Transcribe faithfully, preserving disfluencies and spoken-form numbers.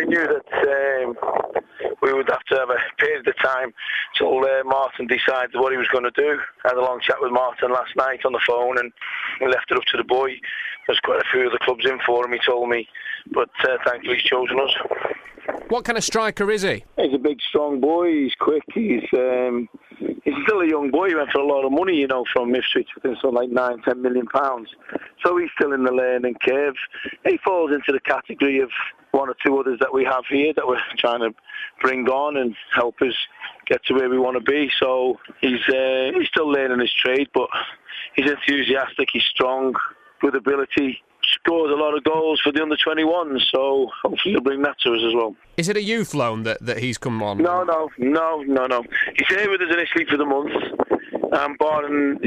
knew that um, we would have to have a period of time till uh, Martin decided what he was going to do. I had a long chat with Martin last night on the phone, and we left it up to the boy. There's quite a few of the clubs in for him, he told me, but uh, thankfully he's chosen us. What kind of striker is he? He's a big, strong boy. He's quick. He's um, he's still a young boy. He went for a lot of money, you know, from Ipswich, within something like nine, ten million pounds. So he's still in the learning curve. He falls into the category of one or two others that we have here that we're trying to bring on and help us get to where we want to be. So he's uh, he's still learning his trade, but he's enthusiastic. He's strong, with ability. Scores a lot of goals for the under twenty-ones, so hopefully he'll bring that to us as well. Is it a youth loan that, that he's come on? No, no, no, no, no. He's here with us initially for the month. Um, barring